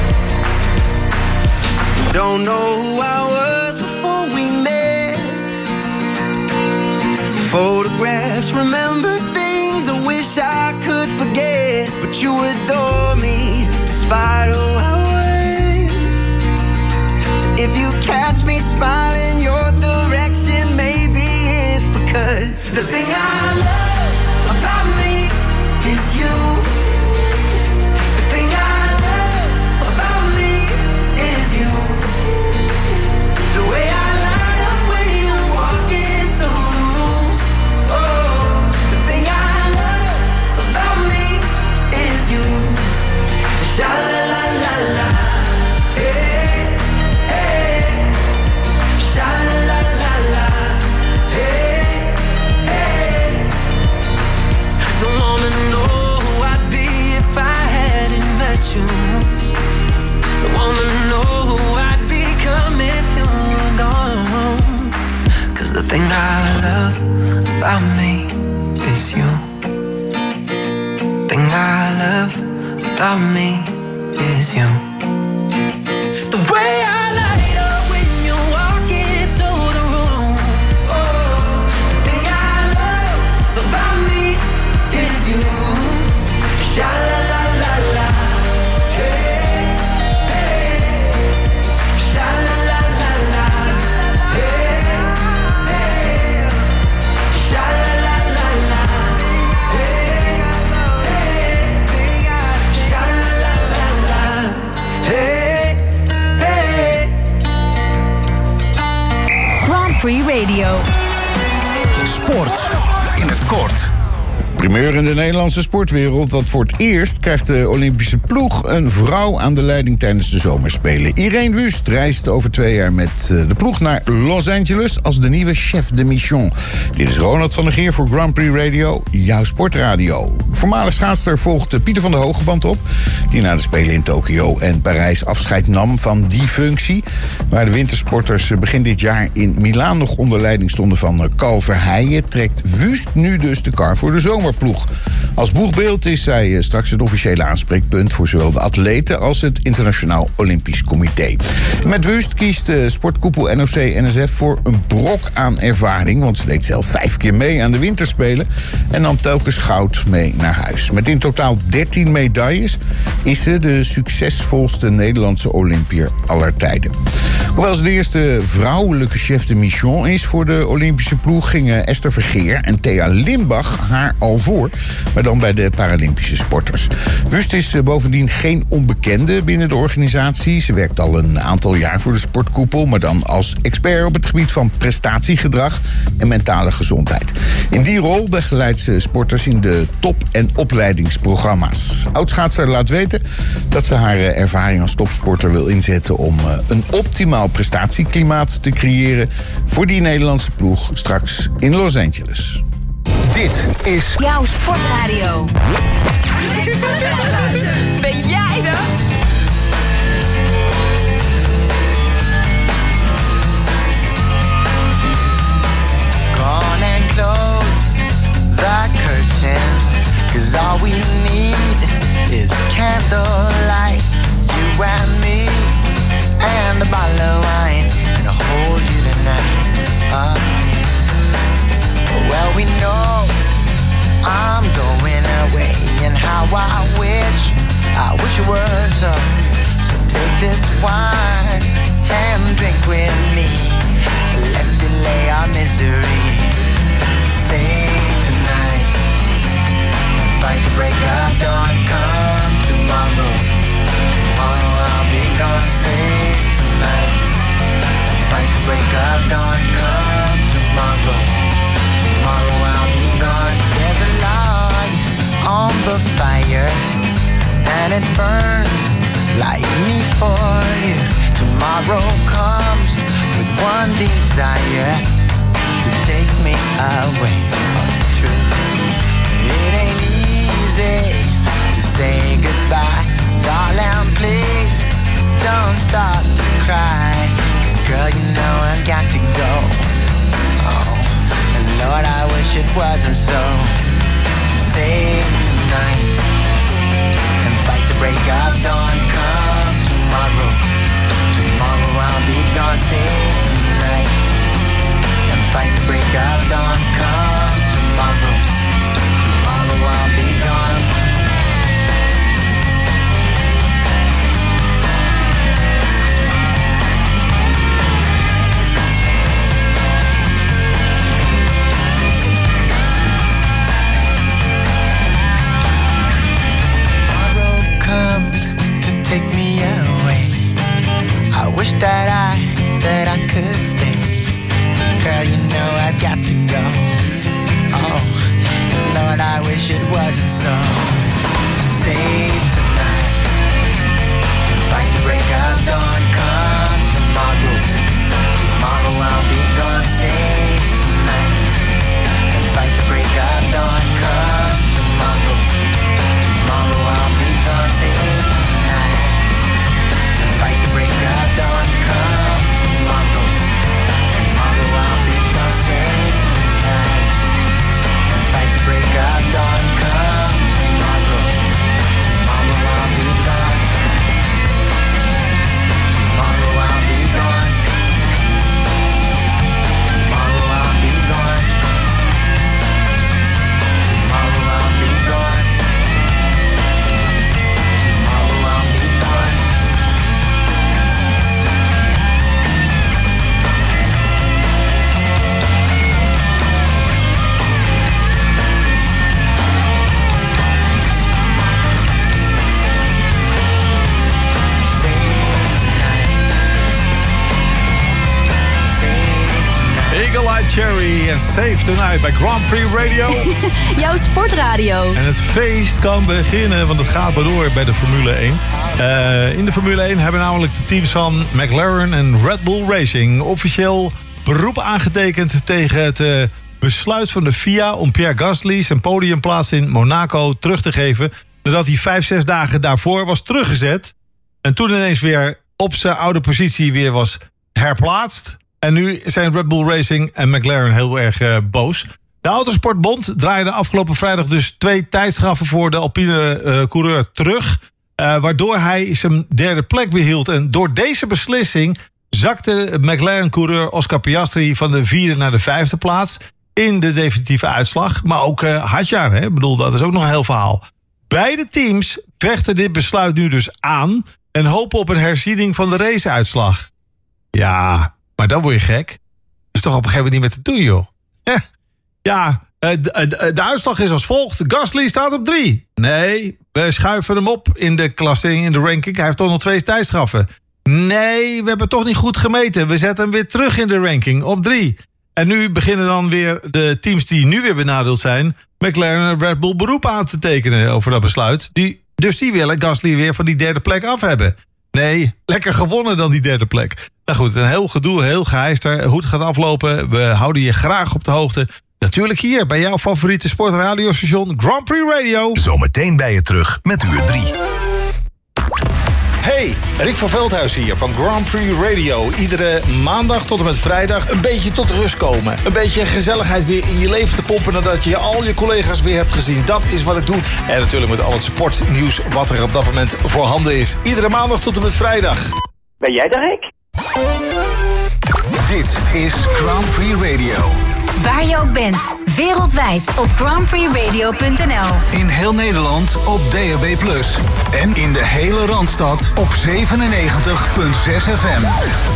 Don't know who I was before we met. Photographs, remember things I wish I could forget. But you adore me despite who I was. So if you catch me smiling your direction, maybe it's because the thing I love about me is you. The thing I love about me is you. The way I light up when you walk into the room. Oh, the thing I love about me is you. Sha la la la la, hey, hey. Sha la la la la, hey, hey. Don't wanna know who I'd be if I hadn't met you. Don't wanna know who I'd become if you were gone. 'Cause the thing I love about me is you. Thing I love about me is you. The way I light up when you walk into the room. Oh, the thing I love about me is you. Sha la la la la, hey, hey. Sha la la la la, hey, hey. Sha la la la la, hey, hey. Sha la la la la, hey, hey. Grand Prix Radio. Sport in het kort. Primeur in de Nederlandse sportwereld, want voor het eerst krijgt de Olympische ploeg een vrouw aan de leiding tijdens de zomerspelen. Irene Wust reist over 2 jaar met de ploeg naar Los Angeles als de nieuwe chef de mission. Dit is Ronald van der Geer voor Grand Prix Radio, jouw sportradio. Voormalig schaatster volgt Pieter van der Hogeband op, die na de Spelen in Tokio en Parijs afscheid nam van die functie. Waar de wintersporters begin dit jaar in Milaan nog onder leiding stonden van Carl Verheijen, trekt Wust nu dus de kar voor de zomerploeg. Als boegbeeld is zij straks het officiële aanspreekpunt voor zowel de atleten als het Internationaal Olympisch Comité. Met Wust kiest de sportkoepel NOC-NSF voor een brok aan ervaring, want ze deed zelf 5 keer mee aan de winterspelen en nam telkens goud mee naar huis. Met in totaal 13 medailles is ze de succesvolste Nederlandse Olympiër aller tijden. Hoewel ze de eerste vrouwelijke chef de mission is voor de Olympische ploeg, gingen Esther Vergeer en Thea Limbach haar al voor, maar dan bij de Paralympische sporters. Wust is bovendien geen onbekende binnen de organisatie. Ze werkt al een aantal jaar voor de sportkoepel, maar dan als expert op het gebied van prestatiegedrag en mentale gezondheid. In die rol begeleidt ze sporters in de top- en opleidingsprogramma's. Oudschaatser laat weten dat ze haar ervaring als topsporter wil inzetten om een optimaal prestatieklimaat te creëren voor die Nederlandse ploeg straks in Los Angeles. Dit is Jouw sportradio. Ben jij er? Gone and close the curtains, 'cause all we need is candlelight. You and me and a bottle of wine, and I'll hold you tonight. Well, we know I'm going away, and how I wish you were so. So take this wine and drink with me. Let's delay our misery. Say tonight, fight the break of dawn. Come tomorrow, it burns like me for you. Tomorrow comes with one desire to take me away. Oh, it's true. It ain't easy to say goodbye. Darling, please don't start to cry. 'Cause girl, you know I've got to go. Oh, and Lord, I wish it wasn't so. Save tonight and fight the break of dawn. Come tomorrow, tomorrow I'll be gone. Save tonight and fight the break of dawn. Come tomorrow, tomorrow I'll be gone. Comes to take me away. I wish that I could stay. Girl, you know I've got to go. Oh, Lord, I wish it wasn't so. Save tonight and fight the break of dawn. Come tomorrow, tomorrow I'll be gone. Save tonight and fight the break of dawn. Come tomorrow, tomorrow I'll be gone. Save tonight and fight the break of dawn. Come tomorrow, tomorrow I'll be gone. Save tonight and fight the break of dawn. Come tomorrow, tomorrow I'll be gone. Tomorrow I'll be gone. Tomorrow I'll be gone. Tomorrow I'll be gone. Tomorrow I'll be gone. Eagle Eye Cherry en Save Tonight bij Grand Prix Radio. Jouw sportradio. En het feest kan beginnen, want het gaat maar door bij de Formule 1. In de Formule 1 hebben namelijk de teams van McLaren en Red Bull Racing officieel beroep aangetekend tegen het besluit van de FIA om Pierre Gasly zijn podiumplaats in Monaco terug te geven, nadat hij 5-6 dagen daarvoor was teruggezet en toen ineens weer op zijn oude positie weer was herplaatst. En nu zijn Red Bull Racing en McLaren heel erg boos. De Autosportbond draaide afgelopen vrijdag dus 2 tijdstraffen voor de Alpine coureur terug. Waardoor hij zijn derde plek behield. En door deze beslissing zakte McLaren-coureur Oscar Piastri van de 4e naar de 5e plaats in de definitieve uitslag. Maar ook Hadjar, hè? Ik bedoel, dat is ook nog een heel verhaal. Beide teams vechten dit besluit nu dus aan en hopen op een herziening van de raceuitslag. Ja, maar dan word je gek. Dat is toch op een gegeven moment niet meer te doen, joh. Ja, de uitslag is als volgt. Gasly staat op 3. Nee, we schuiven hem op in de klassering, in de ranking. Hij heeft toch nog 2 tijdstraffen. Nee, we hebben toch niet goed gemeten. We zetten hem weer terug in de ranking op 3. En nu beginnen dan weer de teams die nu weer benadeeld zijn, McLaren en Red Bull, beroep aan te tekenen over dat besluit. Dus die willen Gasly weer van die derde plek af hebben. Nee, lekker gewonnen dan die derde plek. Nou goed, een heel gedoe, heel geheister. Hoe het gaat aflopen, we houden je graag op de hoogte. Natuurlijk hier bij jouw favoriete sportradiostation Grand Prix Radio. Zometeen bij je terug met uur 3. Hey, Rick van Veldhuis hier van Grand Prix Radio. Iedere maandag tot en met vrijdag een beetje tot rust komen. Een beetje gezelligheid weer in je leven te pompen nadat je al je collega's weer hebt gezien. Dat is wat ik doe. En natuurlijk met al het sportnieuws wat er op dat moment voorhanden is. Iedere maandag tot en met vrijdag. Ben jij de Rick? Dit is Grand Prix Radio. Waar je ook bent, wereldwijd op grandprixradio.nl. In heel Nederland op DAB+. En in de hele Randstad op 97.6 FM.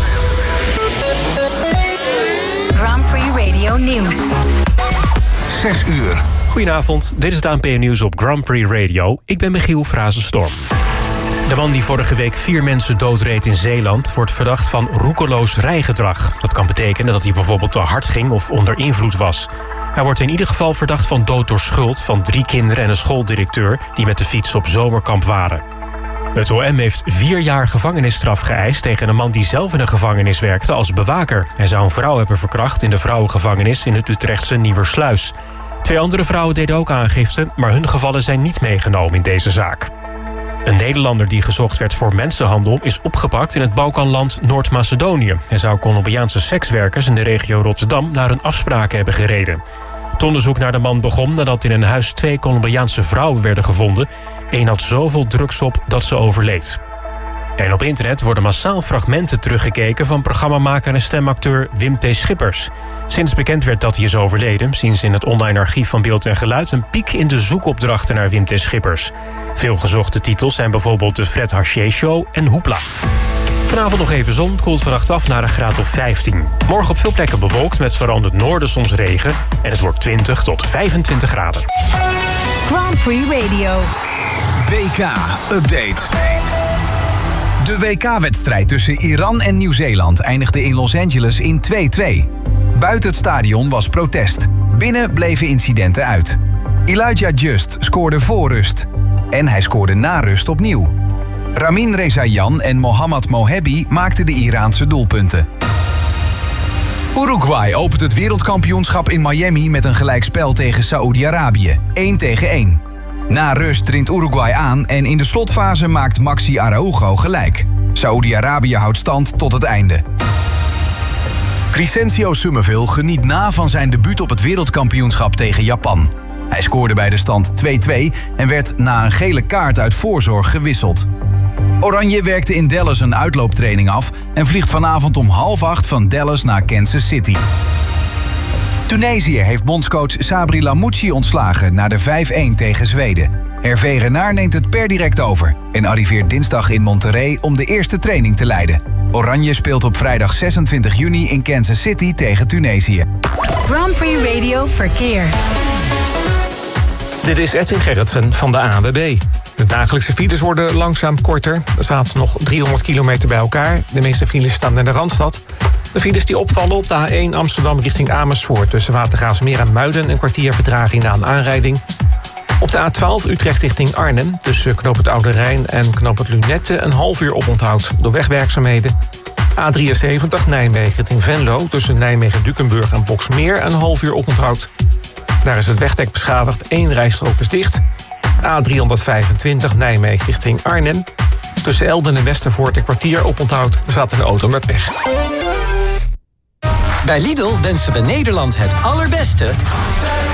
Grand Prix Radio Nieuws. 6 uur. Goedenavond, dit is het ANP-nieuws op Grand Prix Radio. Ik ben Michiel Frazenstorm. De man die vorige week 4 mensen doodreed in Zeeland wordt verdacht van roekeloos rijgedrag. Dat kan betekenen dat hij bijvoorbeeld te hard ging of onder invloed was. Hij wordt in ieder geval verdacht van dood door schuld van 3 kinderen en een schooldirecteur die met de fiets op zomerkamp waren. Het OM heeft 4 jaar gevangenisstraf geëist tegen een man die zelf in een gevangenis werkte als bewaker. Hij zou een vrouw hebben verkracht in de vrouwengevangenis in het Utrechtse Nieuwersluis. 2 andere vrouwen deden ook aangifte, maar hun gevallen zijn niet meegenomen in deze zaak. Een Nederlander die gezocht werd voor mensenhandel is opgepakt in het Balkanland Noord-Macedonië. Hij zou Colombiaanse sekswerkers in de regio Rotterdam naar hun afspraken hebben gereden. Het onderzoek naar de man begon nadat in een huis 2 Colombiaanse vrouwen werden gevonden. Eén had zoveel drugs op dat ze overleed. En op internet worden massaal fragmenten teruggekeken van programmamaker en stemacteur Wim T. Schippers. Sinds bekend werd dat hij is overleden, zien ze in het online archief van Beeld en Geluid een piek in de zoekopdrachten naar Wim T. Schippers. Veel gezochte titels zijn bijvoorbeeld de Fred Haché Show en Hoepla. Vanavond nog even zon, koelt vannacht af naar een graad of 15. Morgen op veel plekken bewolkt met vooral in het noorden soms regen. En het wordt 20 tot 25 graden. Grand Prix Radio. WK-update. De WK-wedstrijd tussen Iran en Nieuw-Zeeland eindigde in Los Angeles in 2-2. Buiten het stadion was protest. Binnen bleven incidenten uit. Elijah Just scoorde voor rust. En hij scoorde na rust opnieuw. Ramin Rezaian en Mohammad Mohebi maakten de Iraanse doelpunten. Uruguay opent het wereldkampioenschap in Miami met een gelijkspel tegen Saoedi-Arabië. 1-1. Na rust trint Uruguay aan en in de slotfase maakt Maxi Araujo gelijk. Saoedi-Arabië houdt stand tot het einde. Crescencio Summerville geniet na van zijn debuut op het wereldkampioenschap tegen Japan. Hij scoorde bij de stand 2-2 en werd na een gele kaart uit voorzorg gewisseld. Oranje werkte in Dallas een uitlooptraining af en vliegt vanavond om 7:30 van Dallas naar Kansas City. Tunesië heeft bondscoach Sabri Lamouchi ontslagen na de 5-1 tegen Zweden. Hervé Renard neemt het per direct over en arriveert dinsdag in Monterrey om de eerste training te leiden. Oranje speelt op vrijdag 26 juni in Kansas City tegen Tunesië. Grand Prix Radio Verkeer. Dit is Edwin Gerritsen van de ANWB. De dagelijkse files worden langzaam korter. Er zaten nog 300 kilometer bij elkaar. De meeste files staan in de Randstad. De files die opvallen op de A1 Amsterdam richting Amersfoort... tussen Watergraafsmeer en Muiden een kwartier vertraging na een aanrijding. Op de A12 Utrecht richting Arnhem... tussen Knoop het Oude Rijn en Knoop het Lunette... een half uur oponthoud door wegwerkzaamheden. A73 Nijmegen richting Venlo... tussen Nijmegen-Dukenburg en Boxmeer... een half uur oponthoud. Daar is het wegdek beschadigd, 1 rijstrook is dicht. A325 Nijmegen richting Arnhem. Tussen Elden en Westervoort een kwartier oponthoud. Er staat een auto met pech. Bij Lidl wensen we Nederland het allerbeste